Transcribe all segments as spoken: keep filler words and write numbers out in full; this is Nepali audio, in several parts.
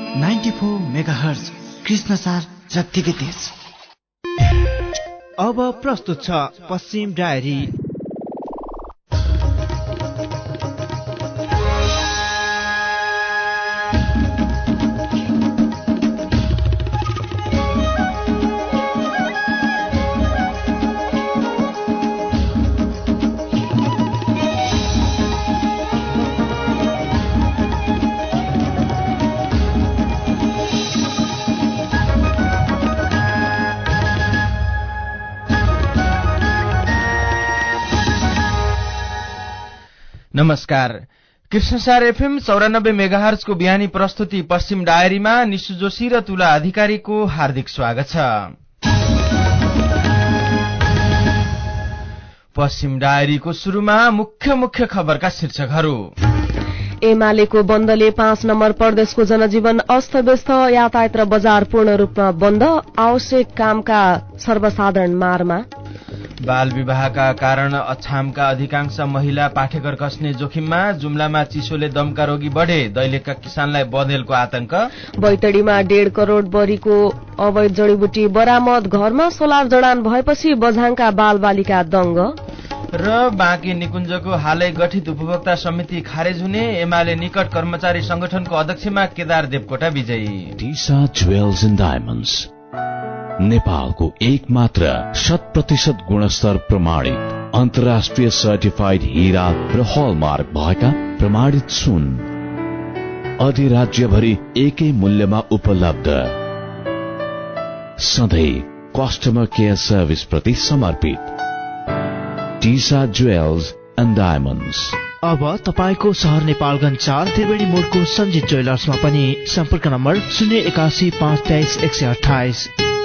नाइन्टी फोर मेगाहर्ज कृष्णसार जत्तिकै तेज। अब प्रस्तुत छ पश्चिम डायरी। नमस्कार। कृष्णसार एफएम चौरानब्बे मेगाहर्जको बिहानी प्रस्तुति पश्चिम डायरीमा निशु जोशी र तुला अधिकारीको हार्दिक स्वागत छ। पश्चिम डायरीको शुरूमा मुख्य मुख्य खबरका शीर्षकहरू। एमालेको बन्दले पाँच नम्बर प्रदेशको जनजीवन अस्तव्यस्त, यातायात र बजार पूर्ण रूपमा बन्द, आवश्यक कामका सर्वसाधारण मारमा। बाल विवाहका कारण अछामका अधिकांश महिला पाठेघर खस्ने जोखिममा, जुम्लामा चिसोले दमका रोगी बढे, दैलेखका किसानलाई बँदेलको आतंक। बैतडीमा डेढ करोड़ बढीको अवैध जडीबुटी बरामद, घरमा सोलर जडान भएपछि बझाङका बाल बालिका दंग। र बाँके निकुञ्जको हालै गठित उपभोक्ता समिति खारेज हुने, एमाले निकट कर्मचारी संगठनको अध्यक्षमा केदार देवकोटा विजयी। टिसा ज्वेल्स एन्ड डायमण्ड्स नेपालको एक मात्र शत प्रतिशत गुणस्तर प्रमाणित अन्तर्राष्ट्रिय सर्टिफाइड हीरा र हलमार्क भएका प्रमाणित सुन अधिराज्यभरि एकै मूल्यमा उपलब्ध, सधैँ कस्टमर केयर सर्भिस प्रति समर्पित। Tisa jewels and diamonds. अब तपाईको शहर नेपालगञ्ज चार त्रिवेणी मोडको सञ्जित ज्वेलर्समा पनि सम्पर्क नम्बर शून्य एकासी पाँच तेइस एक सय अठाइस।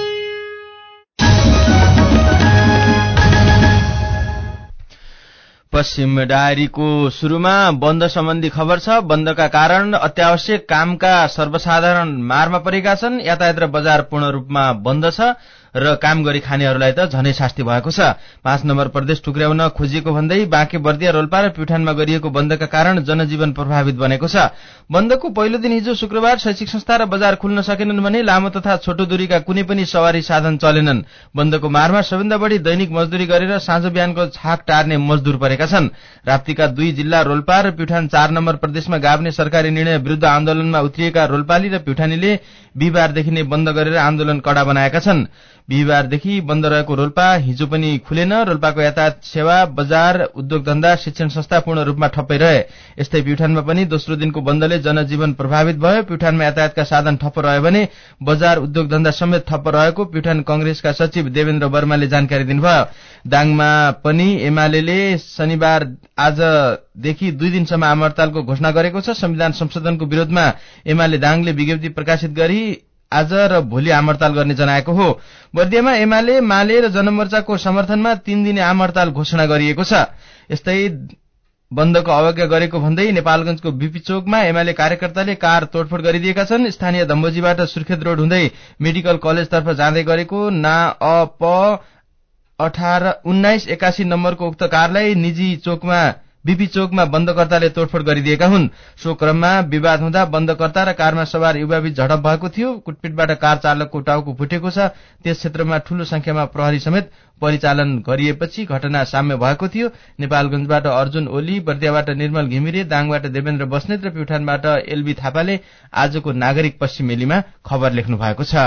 पश्चिम डायरीको शुरूमा बन्द सम्बन्धी खबर छ। बन्दका कारण अत्यावश्यक कामका सर्वसाधारण मारमा परेका छन्, यातायात र बजार पूर्ण रूपमा बन्द छ र काम गरी खानेहरूलाई त झनै शास्ति भएको छ। पाँच नम्बर प्रदेश टुक्र्याउन खोजिएको भन्दै बाँके बर्दिया रोल्पा र प्युठानमा गरिएको बन्दका कारण जनजीवन प्रभावित बनेको छ। बन्दको पहिलो दिन हिजो शुक्रबार शैक्षिक संस्था र बजार खुल्न सकेनन् भने लामो तथा छोटो दूरीका कुनै पनि सवारी साधन चलेनन्। बन्दको मारमा सबैभन्दा बढी दैनिक मजदूरी गरेर साँझ बिहानको छाक टार्ने मजदूर परेका छन्। राप्तीका दुई जिल्ला रोल्पा र प्युठान चार नम्बर प्रदेशमा गाभ्ने सरकारी निर्णय विरुद्ध आन्दोलनमा उत्रिएका रोल्पाली र प्युठानीले बिहिबारदेखि नै बन्द गरेर आन्दोलन कडा बनाएका छन्। बिहिबारदेखि बन्द रहेको रोल्पा हिजो पनि खुलेन। रोल्पाको यातायात सेवा, बजार, उद्योग धन्दा, शिक्षण संस्था पूर्ण रूपमा ठप्पै रहे। यस्तै प्युठानमा पनि दोस्रो दिनको बन्दले जनजीवन प्रभावित भयो। प्युठानमा यातायातका साधन ठप्प रह्यो भने बजार, उद्योग धन्दा समेत ठप्प रहेको प्युठान कंग्रेसका सचिव देवेन्द्र वर्माले जानकारी दिनुभयो। दाङमा पनि एमालेले शनिबार आजदेखि दुई दिनसम्म आमहडतालको घोषणा गरेको छ। संविधान संशोधनको विरोधमा एमाले दाङले विज्ञप्ति प्रकाशित गरी आज र भोलि आमहडताल गर्ने जनाएको हो। बर्दियामा एमाले, माले र जनमोर्चाको समर्थनमा तीन दिने आमहडताल घोषणा गरिएको छ। यस्तै बन्दको अवज्ञा गरेको भन्दै नेपालगञ्जको बीपी चोकमा एमाले कार्यकर्ताले कार तोडफोड गरिदिएका छन्। स्थानीय धम्बोजीबाट सुर्खेत रोड हुँदै मेडिकल कलेजतर्फ जाँदै गरेको ना अ प अठार उन्नाइस एकासी नम्बरको उक्त कारलाई निजी चोकमा बीपी चोकमा बन्दकर्ताले तोडफोड गरिदिएका हुन्। सो क्रममा विवाद हुँदा बन्दकर्ता र कारमा सवार युवाबीच झडप भएको थियो। कुटपिटबाट कार चालकको टाउको फुटेको छ। त्यस क्षेत्रमा ठूलो संख्यामा प्रहरी समेत परिचालन गरिएपछि घटना साम्य भएको थियो। नेपालगञ्जबाट अर्जुन ओली, बर्दियाबाट निर्मल घिमिरे, दाङबाट देवेन्द्र बस्नेत र प्युठानबाट एलबी थापाले आजको नागरिक पश्चिमेलीमा खबर लेख्नु भएको छ।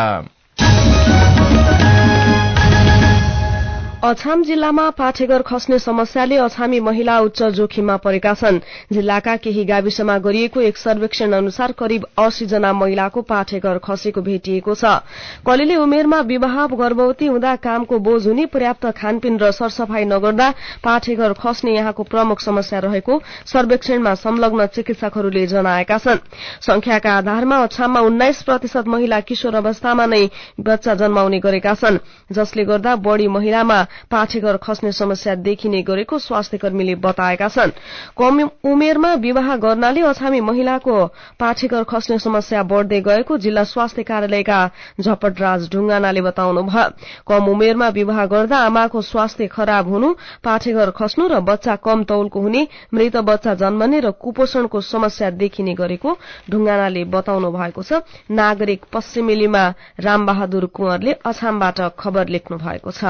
अछाम जिल्लामा पाठेघर खस्ने समस्याले अछामी महिला उच्च जोखिममा परेका छन्। जिल्लाका केही गाविसमा गरिएको एक सर्वेक्षण अनुसार करिब अस्सी जना महिलाको पाठेघर खसेको भेटिएको छ। कलिले उमेरमा विवाह, गर्भवती हुँदा कामको बोझ हुने, पर्याप्त खानपिन र सरसफाई नगर्दा पाठेघर खस्ने यहाँको प्रमुख समस्या रहेको सर्वेक्षणमा संलग्न चिकित्सकहरूले जनाएका छन्। संख्याका आधारमा अछाममा उन्नाइस प्रतिशत महिला किशोर अवस्थामा नै बच्चा जन्माउने गरेका छन्, जसले गर्दा बढ़ी महिलामा पाठेघर खस्ने समस्या देखिने गरेको स्वास्थ्यकर्मीले बताएका छन्। कम उमेरमा विवाह गर्नाले अछामी महिलाको पाठेघर खस्ने समस्या बढ़दै गएको जिल्ला स्वास्थ्य कार्यालयका झपटराज ढुंगानाले बताउनुभयो। कम उमेरमा विवाह गर्दा आमाको स्वास्थ्य खराब हुनु, पाठेघर खस्नु र बच्चा कम तौलको हुने, मृत बच्चा जन्मने र कुपोषणको समस्या देखिने गरेको ढुंगानाले बताउनु भएको छ। नागरिक पश्चिमेलीमा रामबहादुर कुँवरले अछामबाट खबर लेख्नु भएको छ।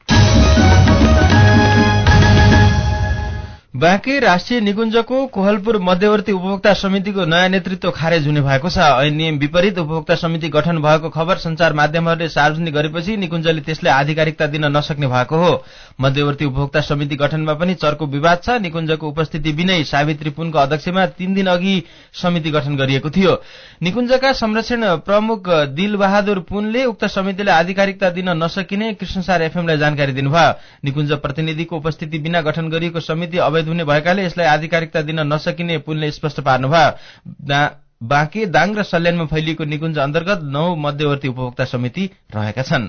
बाँके राष्ट्रिय निकुञ्जको कोहलपुर मध्यवर्ती उपभोक्ता समितिको नयाँ नेतृत्व खारेज हुने भएको छ। ऐन नियम विपरीत उपभोक्ता समिति गठन भएको खबर संचार माध्यमहरूले सार्वजनिक गरेपछि निकुञ्जले त्यसलाई आधिकारिकता दिन नसक्ने भएको हो। मध्यवर्ती उपभोक्ता समिति गठनमा पनि चर्को विवाद छ। निकुञ्जको उपस्थिति बिनै सावित्री पुनको अध्यक्षमा तीन दिन अघि समिति गठन गरिएको थियो। निकुञ्जका संरक्षण प्रमुख दिलबहादुर पुनले उक्त समितिलाई आधिकारिकता दिन नसकिने कृष्णसार एफएमलाई जानकारी दिनुभयो। निकुञ्ज प्रतिनिधिको उपस्थिति बिना गठन गरिएको समिति अवैध हुने भएकाले यसलाई आधिकारिकता दिन नसकिने पुनले स्पष्ट पार्नुभयो। बाँके दाङ र सल्यानमा फैलिएको निकुञ्ज अन्तर्गत नौ मध्यवर्ती उपभोक्ता समिति रहेका छन्।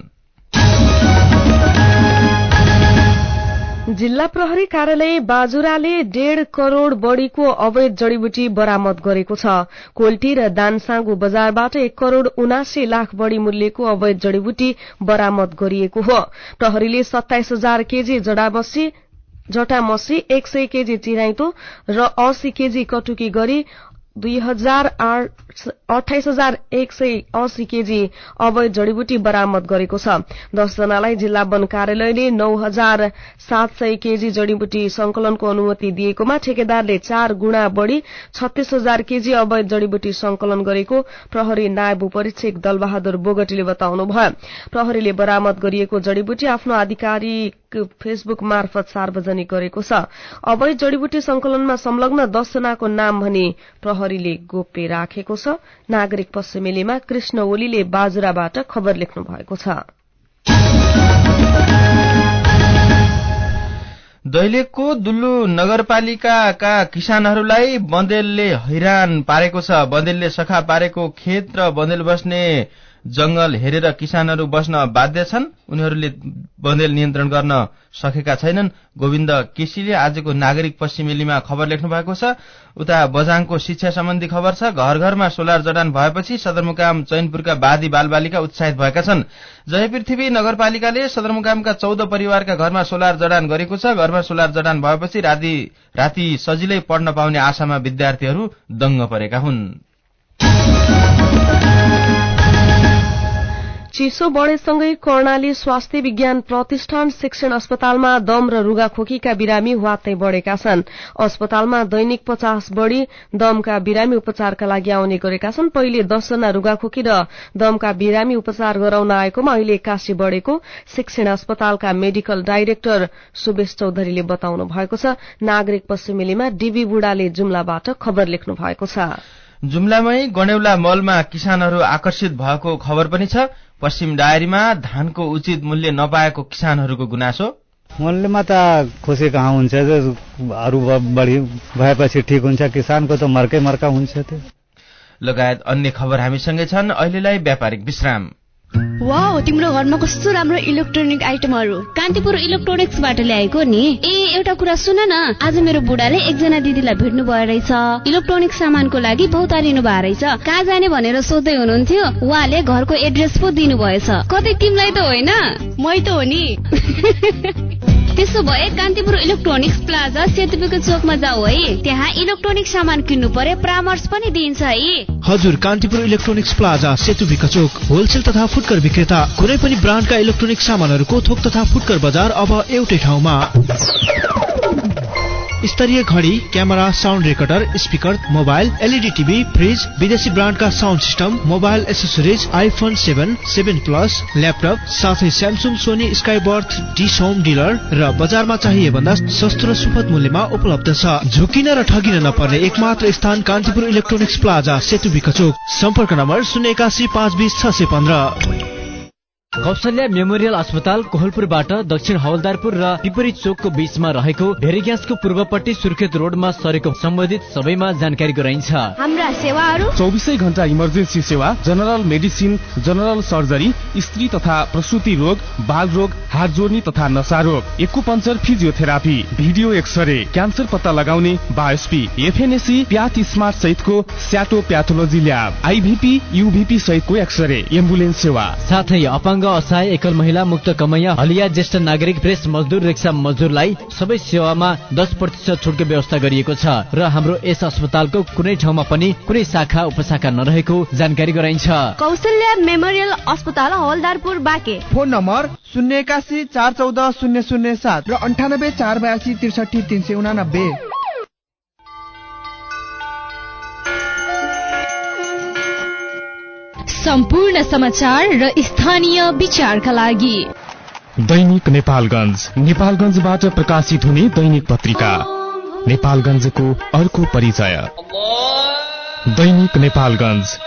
जिल्ला प्रहरी कार्यालय बाजुराले डेढ़ करोड़ बढ़ीको अवैध जड़ीबुटी बरामद गरेको छ। कोल्टी र दानसाँगु बजारबाट एक करोड़ उनासी लाख बढ़ी मूल्यको अवैध जड़ीबुटी बरामद गरिएको हो। प्रहरीले सत्ताइस हजार केजी जडामसी जटामसी, एक सय केजी चिराइतो र अस्सी केजी कटुकी गरी दुई हजार अठाइस हजार एक सय अस्सी केजी अवैध जड़ीबुटी बरामद गरेको छ। दस जनालाई जिल्ला वन कार्यालयले नौ हजार सात सय केजी जड़ीबुटी संकलनको अनुमति दिएकोमा ठेकेदारले चार गुणा बढ़ी छत्तीस हजार केजी अवैध जड़ीबुटी संकलन गरेको प्रहरी नायब उपरीक्षक दलबहादुर बोगटीले बताउनुभयो। प्रहरीले बरामद गरिएको जड़ीबुटी आफ्नो आधिकारिक फेसबुक मार्फत सार्वजनिक गरेको छ। अवैध जड़ीबुटी संकलनमा संलग्न दस जनाको नाम भने प्रहरीले गोप्य राखेको छ। नागरिक पश्चिमेलीमा कृष्ण ओलीले बाजुराबाट खबर लेख्नु भएको छ। दैलेखको दुल्लु नगरपालिकाका किसानहरूलाई बन्देलले हैरान पारेको छ। बन्देलले सखा पारेको खेत र बन्देल बस्ने जंगल हेरेर किसानहरू बस्न बाध्य छन्। उनीहरूले बन्देल नियन्त्रण गर्न सकेका छैनन्। गोविन्द केसीले आजको नागरिक पश्चिमेलीमा खबर लेख्नु भएको छ। उता बझाङको शिक्षा सम्बन्धी खबर छ। घर घरमा सोलर जडान भएपछि सदरमुकाम चैनपुरका बादी बालबालिका उत्साहित भएका छन्। जय पृथ्वी नगरपालिकाले सदरमुकामका चौध परिवारका घरमा सोलर जडान गरेको छ। घरमा सोलर जडान भएपछि राति राति सजिलै पढ्न पाउने आशामा विद्यार्थीहरू दंग परेका हुन्। चिसो बढ़ेसँगै कर्णाली स्वास्थ्य विज्ञान प्रतिष्ठान शिक्षण अस्पतालमा दम र रुगाखोकीका बिरामी वात्तै बढ़ेका छन्। अस्पतालमा दैनिक पचास बढ़ी दमका बिरामी उपचारका लागि आउने गरेका छन्। पहिले दसजना रुगाखोकी र दमका बिरामी उपचार गराउन आएकोमा अहिले एक्कासी बढ़ेको शिक्षण अस्पतालका मेडिकल डाइरेक्टर सुबेश चौधरीले बताउनु भएको छ। नागरिक पश्चिमेलीमा डीबी बुढाले जुम्लाबाट खबर लेख्नु भएको छ। जुम्लामै गणेउला मलमा किसानहरू आकर्षित भएको खबर पनि छ। पश्चिम डायरीमा धानको उचित मूल्य नपाएको किसानहरूको गुनासो। मूल्यमा त खुसी कहाँ हुन्छ, अरू बढी भएपछि ठिक हुन्छ, किसानको त मर्कै मर्का हुन्छ। त्यो लगायत अन्य खबर हामीसँगै छन्। अहिलेलाई व्यापारिक विश्राम। वाउ, तिम्रो घरमा कस्तो राम्रो इलेक्ट्रोनिक आइटमहरू कान्तिपुर इलेक्ट्रोनिक्सबाट ल्याएको नि। ए एउटा कुरा सुन न, आज मेरो बुढाले एकजना दिदीलाई भेट्नु भयो रहेछ। इलेक्ट्रोनिक सामानको लागि बहुतारिनु भयो रहेछ। कहाँ जाने भनेर सोध्दै हुनुहुन्थ्यो। उहाँले घरको एड्रेस पो दिनु भएछ। कतै तिमीलाई त होइन? मै त हो नि। त्यसो भए कान्तिपुर इलेक्ट्रोनिक्स प्लाजा सेतुपीको चोकमा जाऊ है। त्यहाँ इलेक्ट्रोनिक सामान किन्नु पर्यो, परामर्श पनि दिन्छ है। हजुर, कान्तिपुर इलेक्ट्रोनिक्स प्लाजा सेतुपीका चोक होलसेल तथा फुटकर विक्रेता। कुनै पनि ब्रान्डका इलेक्ट्रोनिक सामानहरूको थोक तथा फुटकर बजार अब एउटै ठाउँमा। स्तरीय घडी, camera, sound recorder, speaker, mobile, LED TV, fridge, विदेशी ब्रान्डका sound system, mobile accessories, iPhone seven, seven plus, laptop, साथै Samsung, Sony, Skyworth, dish home dealer र बजारमा चाहिए भन्दा सस्तो र सुपथ मूल्यमा उपलब्ध छ। झुकिन र ठगिन नपर्ने एकमात्र स्थान कान्तिपुर इलेक्ट्रोनिक्स प्लाजा सेतुबीका चोक। सम्पर्क नम्बर शून्य एकासी पाँच बीस छ सय पन्ध्र। कौशल्या मेमोरियल अस्पताल कोहलपुरबाट दक्षिण हवलदारपुर र पिपरी चोकको बीचमा रहेको भेरी ग्यासको पूर्वपट्टि सुर्खेत रोडमा सरेको सम्बन्धित सबैमा जानकारी गराइन्छ। हाम्रा सेवाहरू चौबिसै घण्टा इमर्जेन्सी सेवा, जनरल मेडिसिन, जनरल सर्जरी, स्त्री तथा प्रसूति रोग, बाल रोग, हात जोड्ने तथा नशा रोग, acupuncture, physiotherapy, video x-ray, cancer पत्ता लगाउने, बायोस्पी, एफएनएसी, प्याथ स्मार्ट सहितको स्याटो प्याथोलोजी ल्याब, आइभीपी, युभीपी सहितको एक्सरे, एम्बुलेन्स सेवा, साथै अपाङ्ग, असहाय, एकल महिला, मुक्त कमैया, हलिया, ज्येष्ठ नागरिक, प्रेस मजदुर, रिक्सा मजदुरलाई सबै सेवामा दस प्रतिशत छुटको व्यवस्था गरिएको छ र हाम्रो यस अस्पतालको कुनै ठाउँमा पनि कुनै शाखा उपशाखा नरहेको जानकारी गराइन्छ। कौशल्या मेमोरियल अस्पताल हवलदारपुर बाँके। फोन नम्बर शून्य एकासी चार चौध शून्य शून्य सात र अन्ठानब्बे चार बयासी त्रिसठी तीन सय उनानब्बे। सम्पूर्ण समाचार र स्थानीय विचारका लागि दैनिक नेपालगञ्ज, नेपालगञ्जबाट प्रकाशित हुने दैनिक पत्रिका नेपालगञ्जको अर्को परिचय। दैनिक नेपालगञ्ज।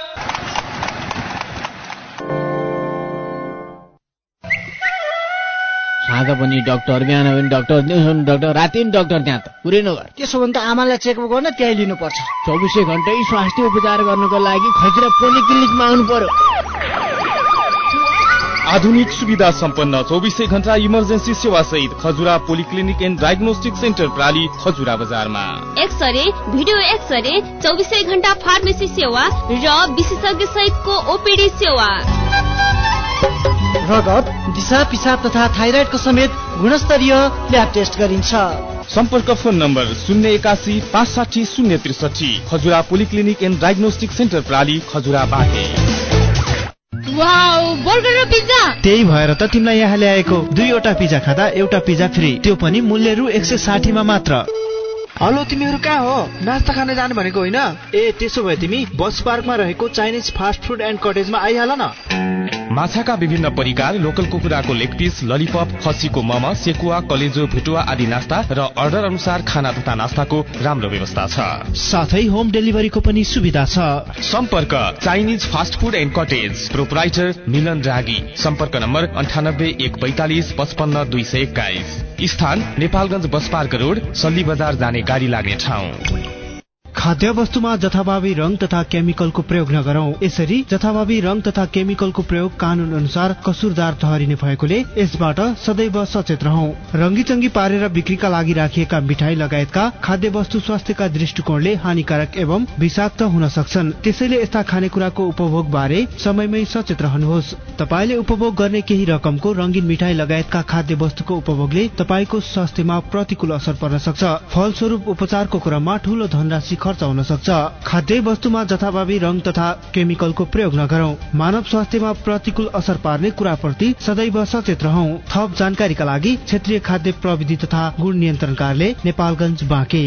आज पनि डाक्टर, बिहान पनि डाक्टर, दिउँसो पनि डाक्टर, राति पनि डाक्टर, त्यहाँ त पुरै नगर। त्यसो भने त आमालाई चेकअप गर्न त्यही लिनुपर्छ। चौबिसै घण्टै स्वास्थ्य उपचार गर्नको लागि खजुरा पोलिक्लिनिकमा आउनु पर्यो। आधुनिक सुविधा सम्पन्न चौबिसै घण्टा इमर्जेन्सी सेवा सहित Khajura polyclinic and diagnostic centre प्राली, खजुरा बजारमा। एक्सरे, भिडियो एक्सरे, चौबिसै घण्टा फार्मेसी सेवा र विशेषज्ञ सहितको ओपीडी सेवा। रगत, दिशा पिसाब तथा थाइराइडको समेत गुणस्तरीय ल्याब टेस्ट गरिन्छ। सम्पर्क फोन नम्बर शून्य एकासी पाँच साठी शून्य त्रिसठी, Khajura polyclinic and diagnostic centre प्राली, खजुरा बाँके। वाउ, बर्गर र पिज्जा। त्यही भएर त तिमीलाई यहाँ ल्याएको। दुईवटा पिज्जा खाँदा एउटा पिज्जा फ्री, त्यो पनि मूल्य रु एक सय साठी मा मात्र। हेलो, तिमीहरू कहाँ हो? नास्ता खान जाने भनेको होइन? ए, त्यसो भए तिमी बस पार्कमा रहेको चाइनिज फास्ट फुड एन्ड कटेजमा आइहाल न। माछाका विभिन्न परिकार, लोकल कुखुराको लेग पिस, ललिपप, खसीको मम, सेकुवा, कलेजो, भुटुवा आदि नास्ता र अर्डर अनुसार खाना तथा नास्ताको राम्रो व्यवस्था छ। साथै होम डेलिभरीको पनि सुविधा छ। सम्पर्क Chinese fast food and cottage, proprietor Milan Ragi. सम्पर्क नम्बर अन्ठानब्बे एक बैतालिस पचपन्न दुई सय एक्काइस। स्थान Nepalgunj bus park road, Salli बजार जाने गाडी लाग्ने ठाउँ। खाद्य वस्तुमा जथाभावी रंग तथा केमिकलको प्रयोग नगरौं। यसरी जथाभावी रंग तथा केमिकलको प्रयोग कानून अनुसार कसुरदार ठहरिने भएकोले यसबाट सदैव सचेत रहौं। रंगीचंगी पारेर बिक्रीका लागि राखिएका मिठाई लगायतका खाद्य वस्तु स्वास्थ्यका दृष्टिकोणले हानिकारक एवं विषाक्त हुन सक्छन्। त्यसैले यस्ता खानेकुराको उपभोग बारे समयमै सचेत रहनुहोस्। तपाईले उपभोग गर्ने केही रकमको रंगीन मिठाई लगायतका खाद्य वस्तुको उपभोगले तपाईको स्वास्थ्यमा प्रतिकूल असर पर्न सक्छ। फलस्वरूप उपचारको क्रममा ठूलो धनराशि खर्च हुन सक्छ। खाद्य वस्तुमा जथाभावी रंग तथा केमिकलको प्रयोग नगरौं। मानव स्वास्थ्यमा प्रतिकूल असर पार्ने कुराप्रति सदैव सचेत रहौं। थप जानकारीका लागि क्षेत्रीय खाद्य प्रविधि तथा गुण नियन्त्रण कार्यालय, नेपालगञ्ज, बाँके।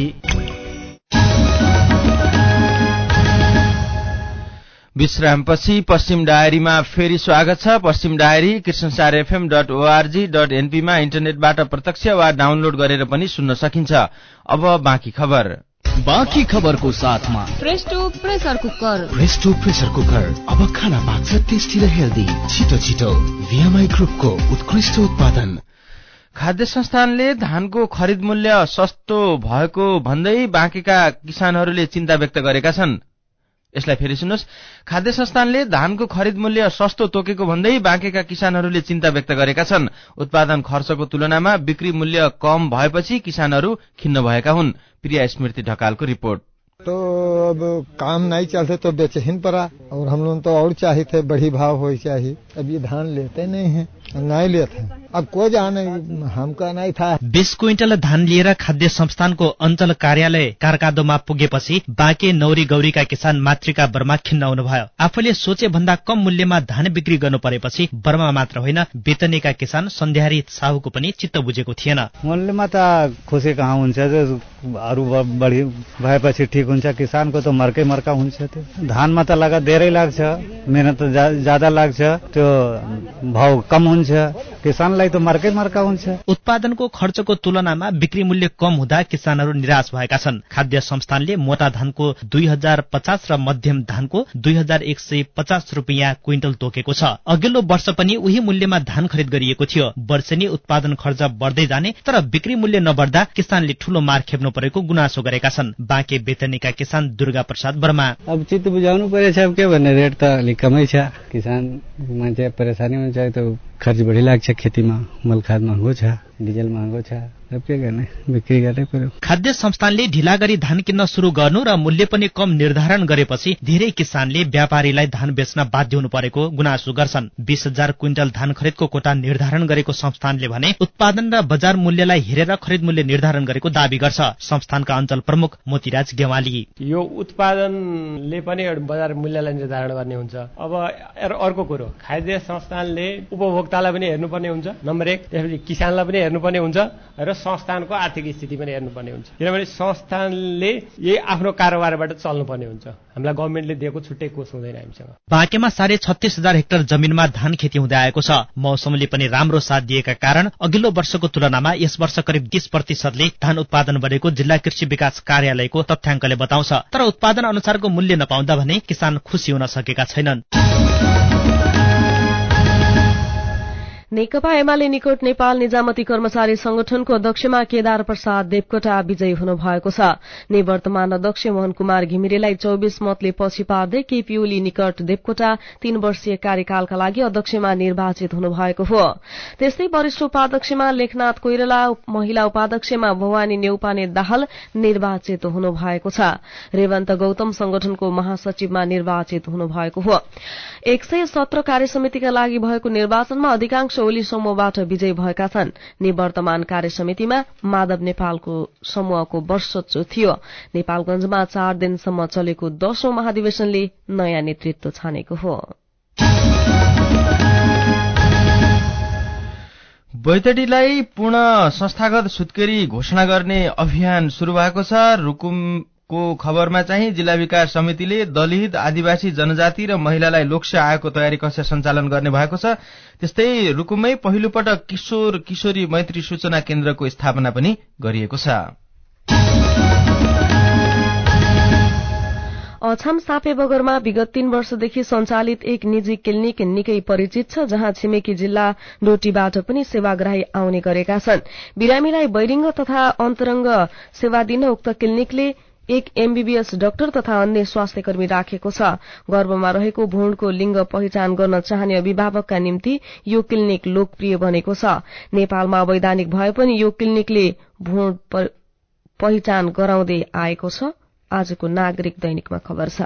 विश्रामपछि पश्चिम डायरीमा फेरि स्वागत छ। पश्चिम diary Krishnasar FM dot ORG dot NP मा इन्टरनेटबाट प्रत्यक्ष वा डाउनलोड गरेर पनि सुन्न सकिन्छ। अब बाँकी खबर। बाँकी खबरको साथमा Presto pressure cooker. Presto pressure cooker अब खाना पाक्छ टेस्टी र हेल्दी। छिटो छिटो भिएमआई ग्रुपको उत्कृष्ट उत्पादन। खाद्य संस्थानले धानको खरिद मूल्य सस्तो भएको भन्दै बाँकीका किसानहरूले चिन्ता व्यक्त गरेका छन्। यसलाई फेरि सुन्नुहोस्। खाद्य संस्थानले धानको खरिद मूल्य सस्तो तोकेको भन्दै बाँकेका किसानहरूले चिन्ता व्यक्त गरेका छन्। उत्पादन खर्चको तुलनामा बिक्री मूल्य कम भएपछि किसानहरू खिन्न भएका हुन्। प्रिया स्मृति ढकालको रिपोर्ट। तो अब काम नहीं चलते तो बेचे ही पड़ा, और हम लोग तो और चाहिए थे बड़ी भाव हो चाहिए। अब ये धान लेते नहीं है, नहीं लेते। अब कोई जाने हमका नहीं था। बीस क्विन्टल धान लिएर खाद्य संस्थानको अञ्चल कार्यालय कारकादोमा पुगेपछि बाँके नौरी गौरीका किसान मातृका बर्मा खिन्न हुनुभयो। आफूले सोचे भन्दा कम मूल्यमा धान बिक्री गर्नु परेपछि बर्मा मात्र होइन बेतनीका किसान सन्ध्यारी साहुको पनि चित्त बुझेको थिएन। मूल्यमा त खुसी कहाँ हुन्छ, अरू बढी भएपछि ठिक हुन्छ। किसानको त मर्कै मर्का हुन्छ। त्यो धानमा त लगा धेरै लाग्छ, मेहनत ज्यादा लाग्छ, त्यो भाउ कम हुन्छ। किसानलाई त मार्कै मार्का हुन्छ। उत्पादनको खर्चको तुलनामा बिक्री मूल्य कम हुँदा किसानहरू निराश भएका छन्। खाद्य संस्थानले मोटा धानको दुई हजार पचास र मध्यम धानको दुई हजार एक सय पचास रुपियाँ क्विन्टल तोकेको छ। अघिल्लो वर्ष पनि उही मूल्यमा धान खरिद गरिएको थियो। वर्षेनी उत्पादन खर्च बढ्दै जाने तर बिक्री मूल्य नबढ्दा किसानले ठूलो मार खेप्नु परेको गुनासो गरेका छन्। बाँके बेतनीका किसान दुर्गा प्रसाद वर्मा। अब चित्त बुझाउनु परेछ, अब के भन्ने, रेट त अलिक कमै छ। किसान मान्छे परेशानी हुन्छ, त खर्च बढी लाग्छ खेतीमा, मल खाद महँगो छ, डिजल महँगो छ, अब के गर्ने, बिक्री गर्नै पर्यो। खाद्य संस्थानले ढिला गरी धान किन्न शुरू गर्नु र मूल्य पनि कम निर्धारण गरेपछि धेरै किसानले व्यापारीलाई धान बेच्न बाध्य हुनु परेको गुनासो गर्छन्। बीस हजार क्विन्टल धान खरिदको कोटा निर्धारण गरेको संस्थानले भने उत्पादन र बजार मूल्यलाई हेरेर खरिद मूल्य निर्धारण गरेको दावी गर्छ। संस्थानका अञ्चल प्रमुख मोतीराज गेवाली। यो उत्पादनले पनि बजार मूल्यलाई निर्धारण गर्ने हुन्छ। अब अर्को कुरो, खाद्य संस्थानले उपभोक्तालाई पनि हेर्नुपर्ने हुन्छ, नम्बर एक, त्यसपछि किसानलाई पनि हेर्नुपर्ने हुन्छ र संस्थानको आर्थिक स्थिति पनि हेर्नुपर्ने हुन्छ। किनभने संस्थानले यही आफ्नो कारोबारबाट चल्नुपर्ने हुन्छ। हामीलाई गभर्मेन्टले दिएको छुट्टै कोष हुँदैन हामीसँग। बाँकेमा साढे छत्तीस हजार हेक्टर जमिनमा धान खेती हुँदै आएको छ। मौसमले पनि राम्रो साथ दिएका कारण अघिल्लो वर्षको तुलनामा यस वर्ष करिब तीस प्रतिशतले धान उत्पादन बढेको जिल्ला कृषि विकास कार्यालयको तथ्याङ्कले बताउँछ। तर उत्पादन अनुसारको मूल्य नपाउँदा भने किसान खुसी हुन सकेका छैनन्। नेकपा एमाले निकोट नेपाल निजामती कर्मचारी संगठनको अध्यक्षमा केदार प्रसाद देवकोटा विजयी हुनु भएको छ। निवर्तमान अध्यक्ष मोहन कुमार घिमिरेलाई चौबिस मतले पछि पार्दै केपी ओली निकट देवकोटा तीन वर्षीय कार्यकालका लागि अध्यक्षमा निर्वाचित हुनु भएको हो। त्यस्तै वरिष्ठ उपाध्यक्षमा लेखनाथ कोइराला, महिला उपाध्यक्षमा भवानी नेउपाने दाहाल निर्वाचित हुनु भएको छ। रेवन्त गौतम संगठनको महासचिवमा निर्वाचित हुनु भएको हो। एक सय सत्र कार्यसमितिका लागि भएको निर्वाचनमा अधिकांश ओली समूहबाट विजयी भएका छन्। निवर्तमान कार्यसमितिमा माधव नेपालको समूहको वर्चस्व थियो। नेपालगंजमा चार दिनसम्म चलेको दशौं महाधिवेशनले नयाँ नेतृत्व छानेको हो। बैतडीलाई पूर्ण संस्थागत सुत्केरी घोषणा गर्ने अभियान शुरू भएको छ। रुकुम को खबरमा चाहिँ जिल्ला विकास समितिले दलित, आदिवासी जनजाति र महिलालाई लोकसेवा आयोगको तयारी कक्षा सञ्चालन गर्ने भएको छ। त्यस्तै रुकुममै पहिलो पटक किशोर किशोरी मैत्री सूचना केन्द्रको स्थापना पनि गरिएको छ। अछाम सापेबगरमा विगत तीन वर्षदेखि सञ्चालित एक निजी क्लिनिक निकै परिचित छ, जहाँ छिमेकी जिल्ला डोटीबाट पनि सेवाग्राही आउने गरेका छन्। बिरामीलाई बहिरिङ्ग तथा अन्तरङ्ग सेवा दिन उक्त क्लिनिकले एक एमबीबीएस डाक्टर तथा अन्य स्वास्थ्य कर्मी राखेको छ। गर्भमा रहेको भ्रूणको लिंग पहिचान गर्न चाहने अभिभावकका निम्ति यो क्लिनिक लोकप्रिय बनेको छ। नेपालमा अवैधानिक भए पनि यो क्लिनिकले भ्रूण पहिचान गराउँदै आएको छ। आजको नागरिक दैनिकमा खबर छ।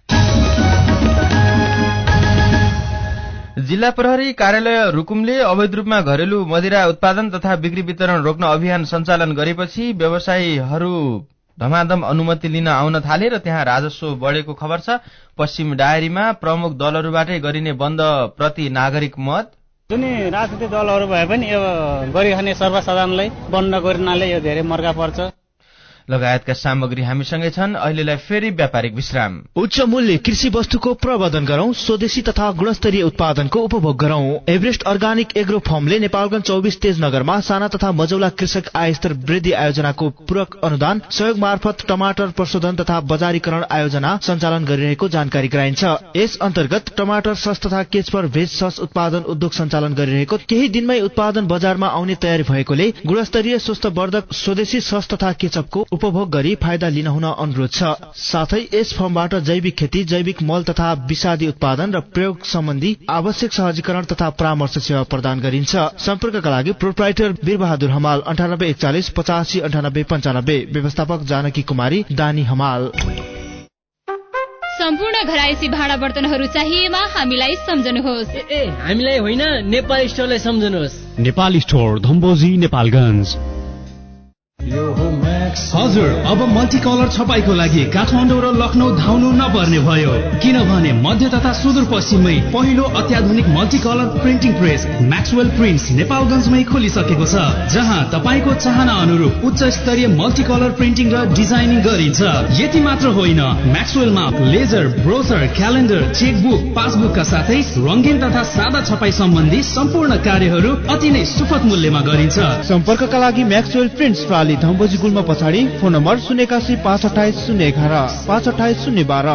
जिल्ला प्रहरी कार्यालय रुकुमले अवैध रूपमा घरेलु मदिरा उत्पादन तथा बिक्री वितरण रोक्न अभियान सञ्चालन गरेपछि व्यवसायीहरू धमाधम अनुमति लिन आउन थाले र त्यहाँ राजस्व बढेको खबर छ। पश्चिम डायरीमा प्रमुख दलहरूबाटै गरिने बन्द प्रति नागरिक मत। जुन राजनीतिक दलहरू भए पनि यो गरिखाने सर्वसाधारणलाई बन्द गर्नाले यो धेरै मर्का पर्छ। लगायतका सामग्री हामीसँगै छन्। अहिलेलाई फेरि व्यापारिक विश्राम। उच्च मूल्य कृषि वस्तुको प्रवर्धन गरौं, स्वदेशी तथा गुणस्तरीय उत्पादनको उपभोग गरौं। एभरेस्ट अर्गानिक एग्रो फर्मले नेपालगञ्ज चौबिस तेजनगरमा साना तथा मझौला कृषक आय स्तर वृद्धि आयोजनाको पूरक अनुदान सहयोग मार्फत टमाटर प्रशोधन तथा बजारीकरण आयोजना सञ्चालन गरिरहेको जानकारी गराइन्छ। यस अन्तर्गत टमाटर सस तथा केचपर भेज सस उत्पादन उद्योग सञ्चालन गरिरहेको केही दिनमै उत्पादन बजारमा आउने तयारी भएकोले गुणस्तरीय स्वस्थवर्धक स्वदेशी सस तथा केचपको उपभोग गरी फाइदा लिन हुन अनुरोध छ। साथै यस फर्मबाट जैविक खेती, जैविक मल तथा विषादी उत्पादन र प्रयोग सम्बन्धी आवश्यक सहजीकरण तथा परामर्श सेवा प्रदान गरिन्छ। सम्पर्कका लागि प्रोप्राइटर वीरबहादुर हमाल अन्ठानब्बे एकचालिस पचासी अन्ठानब्बे पञ्चानब्बे, व्यवस्थापक जानकी कुमारी दानी हमाल। सम्पूर्ण घरायसी भाँडा बर्तनहरू चाहिएमा हामीलाई सम्झनुहोस्। ए हामीलाई होइन, नेपाल स्टोरलाई सम्झनुहोस्। नेपाल स्टोर, धम्बोजी, नेपालगञ्ज। यो हो म्याक्स। हजुर, अब मल्टी कलर छपाईको लागि काठमाडौँ र लखनऊ धाउनु नपर्ने भयो, किनभने मध्य तथा सुदूरपश्चिममै पहिलो अत्याधुनिक multi colour printing press Maxwell prints नेपालगञ्जमै खोलिसकेको छ, जहाँ तपाईँको चाहना अनुरूप उच्च स्तरीय मल्टी कलर प्रिन्टिङ र डिजाइनिङ गरिन्छ। यति मात्र होइन, म्याक्सवेलमा लेजर, ब्रोसर, क्यालेन्डर, चेकबुक, पासबुकका साथै रंगीन तथा सादा छपाई सम्बन्धी सम्पूर्ण कार्यहरू अति नै सुपथ मूल्यमा गरिन्छ। सम्पर्कका लागि म्याक्सवेल प्रिन्ट्स प्राली धम्बोजी गुल्मा पछाडि, फोन नम्बर शून्य एकासी पाँच अठाइस शून्य एघार पाँच अठाइस शून्य बाह्र।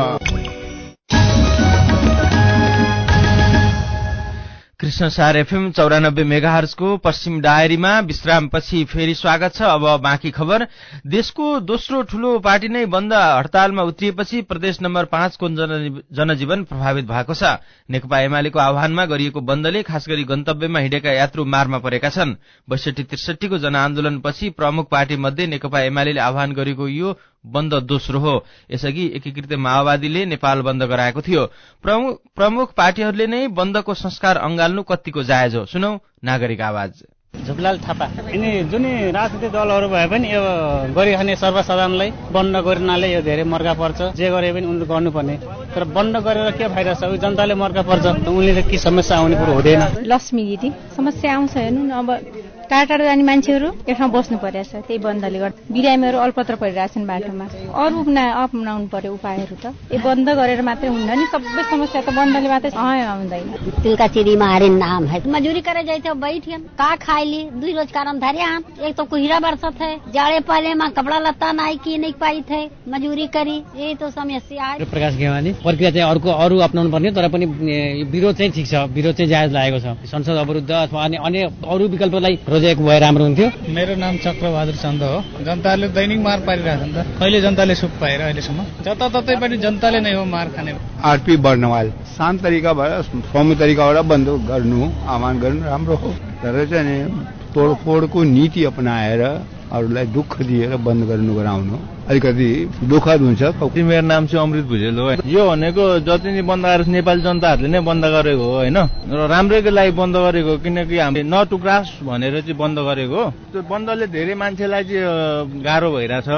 कृष्णसार एफएम चौरानब्बे मेगाहर्जको पश्चिम डायरीमा विश्रामपछि फेरि स्वागत छ। अब बाँकी खबर। देशको दोस्रो ठूलो पार्टी नै बन्द हड़तालमा उत्रिएपछि प्रदेश नम्बर पाँचको जनजीवन प्रभावित भएको छ। नेकपा एमालेको आह्वानमा गरिएको बन्दले खास गरी गन्तव्यमा हिँडेका यात्रु मारमा परेका छन्। बैसठी त्रिसठीको जनआन्दोलनपछि प्रमुख पार्टी मध्ये नेकपा एमाले आह्वान गरेको यो बन्द दोस्रो हो। यसअघि एकीकृत माओवादीले नेपाल बन्द गराएको थियो। प्रमुख प्रमुख पार्टीहरूले नै बन्दको संस्कार अंगाल्नु कतिको जायज हो? सुनौ नागरिक आवाज। झुकलाल थापा यिनी जुन राजनीतिक दलहरू भए पनि यो गरिखाने सर्वसाधारणलाई बन्द गर्नाले यो धेरै मर्का पर्छ। जे गरे पनि उनले गर्नुपर्ने, तर बन्द गरेर के फाइदा छ? जनताले मर्का पर्छ, उनले के समस्या आउने कुरो हुँदैन। लक्ष्मी गिरी समस्या आउँछ हेर्नु न, अब टाढा टाढा जाने मान्छेहरू यसमा बस्नु परेको छ, त्यही बन्दले गर्दा बिरामीहरू अल्पत्र परिरहेछन् बाटोमा। अरू अपनाउनु पर्यो उपायहरू त, यो बन्द गरेर मात्रै हुन्न नि, सबै समस्या त बन्दले मात्रै आउँदैन। तिलका चिड़ी मारे नाम है, मजूरी करे जाते बैठिए का खाए ली, दुई रोज कारण धरे हम, एक तो कुहिरा बरसत है, जाड़े पहले में कपड़ा लत्ता नहीं की नहीं पाई थे, मजूरी करी, यही तो समस्या है। प्रकाश गेवानी प्रक्रिया चाहिँ अर्को अरू अपनाउनु पर्ने, तर पनि विरोध चाहिँ ठिक छ, विरोध चाहिँ जायज लागेको छ। संसद अवरुद्ध अथवा अन्य अरू विकल्पलाई रोजेको भए राम्रो हुन्थ्यो। मेरो नाम चक्रबहादुर चन्द हो। जनताले दैनिक मार पारिरहेको छ नि त, कहिले जनताले सुख पाएर अहिलेसम्म जताततै पनि जनताले नै हो मार खाने। आरपी बर्नवाल शान्त तरिका भएर सौम्य तरिकाबाट बन्द गर्नु आह्वान गर्नु राम्रो हो, तर चाहिँ तोडफोडको नीति अपनाएर अरूलाई दुःख दिएर बन्द गर्नु गराउनु अलिकति दुःखद हुन्छ। मेरो नाम चाहिँ अमृत भुजेल हो। यो भनेको जति नै बन्द गरेको नेपाली जनताहरूले नै बन्द गरेको हो होइन, र राम्रैको लागि बन्द गरेको, किनकि हामीले नटुक्रास भनेर चाहिँ बन्द गरेको हो। त्यो बन्दले धेरै मान्छेलाई चाहिँ गाह्रो भइरहेछ।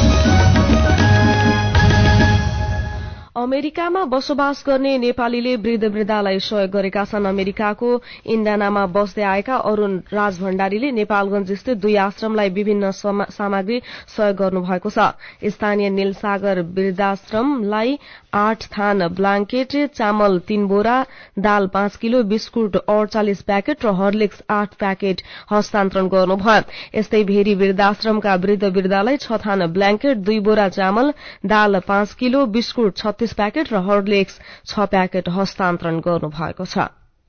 अमेरिकामा बसोबास गर्ने नेपालीले वृद्ध वृद्धालाई सहयोग गरेका छन्। अमेरिकाको इन्डानामा बस्दै आएका अरूण राज भण्डारीले नेपालगंज स्थित दुई आश्रमलाई विभिन्न सामग्री सहयोग गर्नु भएको छ। स्थानीय नीलसागर वृद्धाश्रमलाई आठ थान ब्लाङ्केट, चामल तीन बोरा, दाल पाँच किलो, बिस्कुट अड़चालिस प्याकेट र हर्लिक्स आठ प्याकेट हस्तान्तरण गर्नुभयो। यस्तै भेरी वृद्धाश्रमका वृद्ध वृद्धालाई छ थान ब्ल्याङ्केट, दुई बोरा चामल, दाल पाँच किलो, बिस्कुट छत्तीस प्याकेट र हर्लिक्स छ प्याकेट हस्तान्तरण गर्नु भएको छ।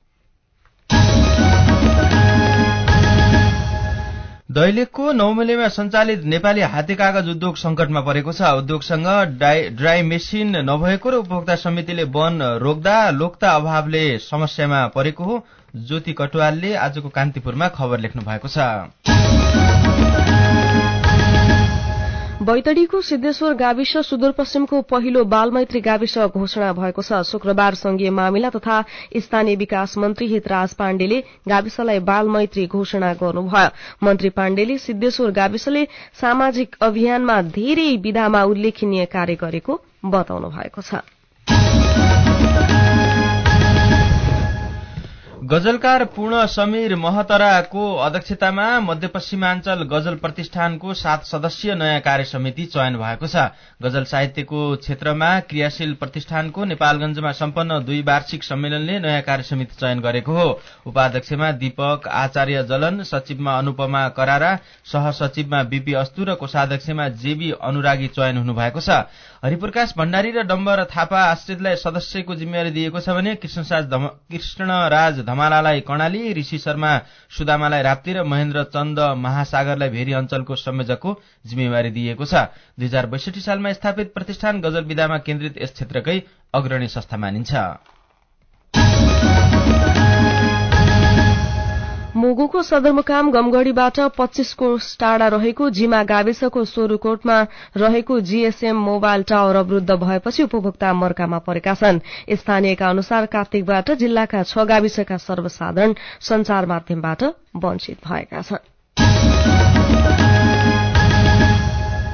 दैलेखको नौमेलेमा सञ्चालित नेपाली हाते कागज उद्योग संकटमा परेको छ। उद्योगसँग ड्राई मेसिन नभएको र उपभोक्ता समितिले वन रोक्दा लोक्ता अभावले समस्यामा परेको हो। ज्योति कटुवालले आजको कान्तिपुरमा खबर लेख्नु भएको छ। बैतडीको सिद्धेश्वर गाविस सुदूरपश्चिमको पहिलो बालमैत्री गाविस घोषणा भएको छ। शुक्रबार संघीय मामिला तथा स्थानीय विकास मन्त्री हितराज पाण्डेले गाविसलाई बालमैत्री घोषणा गर्नुभयो। मन्त्री पाण्डेले सिद्धेश्वर गाविसले सामाजिक अभियानमा धेरै विधामा उल्लेखनीय कार्य गरेको बताउनु भएको छ। गजलकार पूर्ण समीर महतराको अध्यक्षतामा मध्यपश्चिमाञ्चल गजल प्रतिष्ठानको सात सदस्यीय नयाँ कार्य समिति चयन भएको छ। गजल साहित्यको क्षेत्रमा क्रियाशील प्रतिष्ठानको नेपालगञ्जमा सम्पन्न दुई वार्षिक सम्मेलनले नयाँ कार्य समिति चयन गरेको हो। उपाध्यक्षमा दीपक आचार्य जलन, सचिवमा अनुपमा करारा, सहसचिवमा बीपी अस्तु र कोषाध्यक्षमा जेबी अनुरागी चयन हुनुभएको छ। हरिप्रकाश भण्डारी र डम्बर थापा आश्रितलाई सदस्यको जिम्मेवारी दिएको छ भने कृष्णराज धमालालाई कर्णाली, ऋषि शर्मा सुदामालाई राप्ती र महेन्द्र चन्द महासागरलाई भेरी अञ्चलको संयोजकको जिम्मेवारी दिएको छ। दुई हजार बैसठी सालमा स्थापित प्रतिष्ठान गजल विधामा केन्द्रित यस क्षेत्रकै अग्रणी संस्था मानिन्छ। मुगुको सदरमुकाम गमगढ़ीबाट पच्चीस कोष टाढा रहेको जिमा गाविसको सोरुकोटमा रहेको जीएसएम मोबाइल टावर अवरूद्ध भएपछि उपभोक्ता मर्कामा परेका छन्। स्थानीयका अनुसार कार्तिकबाट जिल्लाका छ गाविसका सर्वसाधारण संचार माध्यमबाट वञ्चित भएका छन्।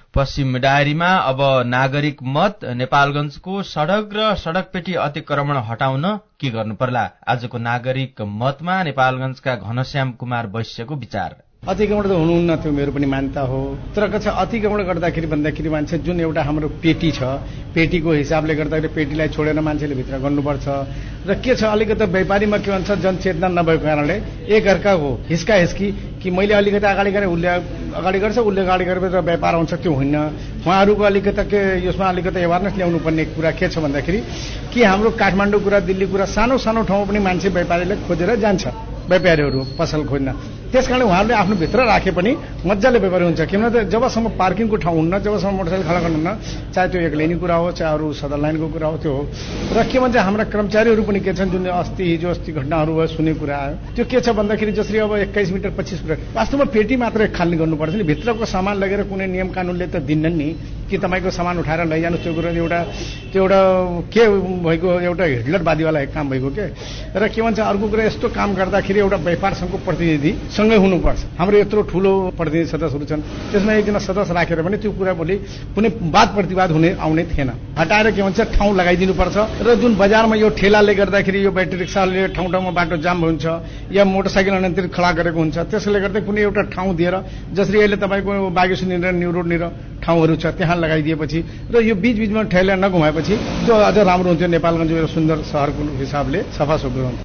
पश्चिम डायरीमा अब नागरिक मत, नेपालगञ्जको सड़क र सड़कपेटी अतिक्रमण हटाउन के गर्नु पर्ला? आजको नागरिक मतमा नेपालगञ्जका घनश्याम कुमार वैश्यको विचार। अतिक्रमण त हुनुहुन्न त्यो मेरो पनि मान्यता हो, तर कक्षा अतिक्रमण गर्दाखेरि भन्दाखेरि मान्छे जुन एउटा हाम्रो पेटी छ, पेटीको हिसाबले गर्दाखेरि पेटीलाई छोडेर मान्छेले भित्र गर्नुपर्छ। र के छ अलिकति व्यापारीमा के भन्छ जनचेतना नभएको कारणले एकअर्काको हिस्का हिस्की कि मैले अलिकति अगाडि गरेँ उसले अगाडि गर्छ, उसले अगाडि गरेर व्यापार हुन्छ, त्यो होइन। उहाँहरूको अलिकति के यसमा अलिकति एवारनेस ल्याउनु पर्ने कुरा के छ भन्दाखेरि कि हाम्रो काठमाडौँ कुरा, दिल्ली कुरा, सानो सानो ठाउँमा पनि मान्छे व्यापारीले खोजेर जान्छ, व्यापारीहरू पसल खोज्न। त्यसकारण उहाँहरूले आफ्नो भित्र राखे पनि मजाले व्यापारी हुन्छ। किनभने जबसम्म पार्किङको ठाउँ हुन्न, जबसम्म मोटरसाइकल खडा गर्नुहुन्न, चाहे त्यो एक लेनी कुरा हो चाहे अरू सदर लाइनको कुरा हो, त्यो हो। र के भन्छ हाम्रा कर्मचारीहरू पनि के छन्, जुन अस्ति हिजो अस्ति घटनाहरू भयो सुन्ने कुरा आयो, त्यो के छ भन्दाखेरि जसरी अब एक्काइस मिटर पच्चिस मिटर वास्तवमा पेटी मात्रै खाली गर्नुपर्छ नि, भित्रको सामान लगेर कुनै नियम कानुनले त दिन्नन् नि कि तपाईँको सामान उठाएर लैजानुहोस्। त्यो कुरा एउटा त्यो एउटा के भएको एउटा हिटलरवादीवाला काम भएको के। र के भन्छ अर्को कुरा, यस्तो काम गर्दाखेरि एउटा व्यापार सङ्घको प्रतिनिधि सँगै हुनुपर्छ। हाम्रो यत्रो ठुलो प्रतिनिधि सदस्यहरू छन्, त्यसमा एकजना सदस्य राखेर पनि त्यो कुरा भोलि कुनै वाद प्रतिवाद हुने आउने थिएन। हटाएर के भन्छ ठाउँ लगाइदिनुपर्छ। र जुन बजारमा यो ठेलाले गर्दाखेरि यो ब्याट्री रिक्साले ठाउँ ठाउँमा बाटो जाम हुन्छ या मोटरसाइकल अनियन्त्रित खडा गरेको हुन्छ, त्यसले गर्दा कुनै एउटा ठाउँ दिएर जसरी अहिले तपाईँको बागेश्वरनिर न्यू रोडनिर ठाउँहरू छ त्यहाँ लगाइदिएपछि र यो बीच बीचमा ठेला नघुमाएपछि त्यो अझ राम्रो हुन्थ्यो। नेपालगञ्ज एउटा सुन्दर सहरको हिसाबले सफा सुग्घर हुन्छ।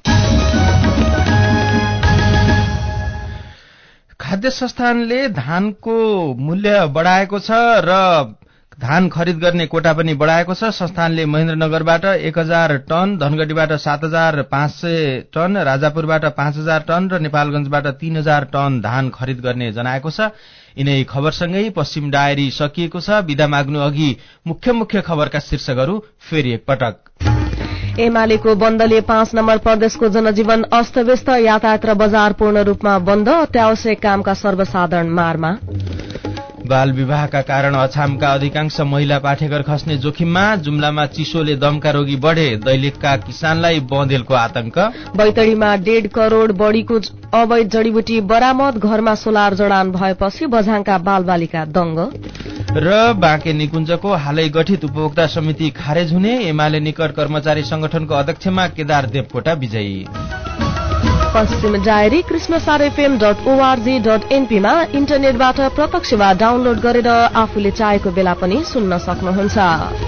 खाद्य संस्थानले धानको मूल्य बढाएको छ र धान खरिद गर्ने कोटा पनि बढाएको छ। संस्थानले महेन्द्रनगरबाट एक हजार टन, धनगढीबाट सात हजार पाँच सय टन, राजापुरबाट पाँच हजार टन र नेपालगञ्जबाट तीन हजार टन धान खरिद गर्ने जनाएको छ। यिनै खबरसँगै पश्चिम डायरी सकिएको छ। बिदा माग्नु अघि मुख्य मुख्य खबरका शीर्षकहरू फेरि एकपटक। एमालेको बन्दले पाँच नम्बर प्रदेशको जनजीवन अस्तव्यस्त, यातायात र बजार पूर्ण रूपमा बन्द, अत्यावश्यक कामका सर्वसाधारण मारमा। बाल विवाहका कारण अछामका अधिकांश महिला पाठेघर खस्ने जोखिममा, जुम्लामा चिसोले दमका रोगी बढ़े, दैलेखका किसानलाई बँदेलको आतंक। बैतडीमा डेढ करोड़ बढीको अवैध जडीबुटी बरामद, घरमा सोलर जडान भएपछि बझाङका बालबालिका दंग। र बाँके निकुञ्जको हालै गठित उपभोक्ता समिति खारेज हुने, एमाले निकट कर्मचारी संगठनको अध्यक्षमा केदार देवकोटा विजयी। पश्चिम diary Krishnasar FM dot ORG dot एनपीमा इन्टरनेटबाट प्रत्यक्ष वा डाउनलोड गरेर आफूले चाहेको बेला पनि सुन्न सक्नुहुन्छ।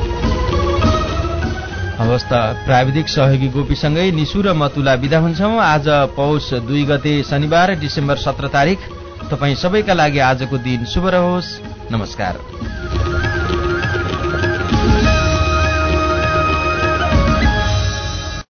अवस्था प्राविधिक सहयोगी गोपीसँगै निशु र मतुला विदा हुन्छौं। आज पौष दुई गते शनिबार डिसेम्बर सत्र तारिक। तपाईँ सबैका लागि आजको दिन शुभ रहोस्। नमस्कार।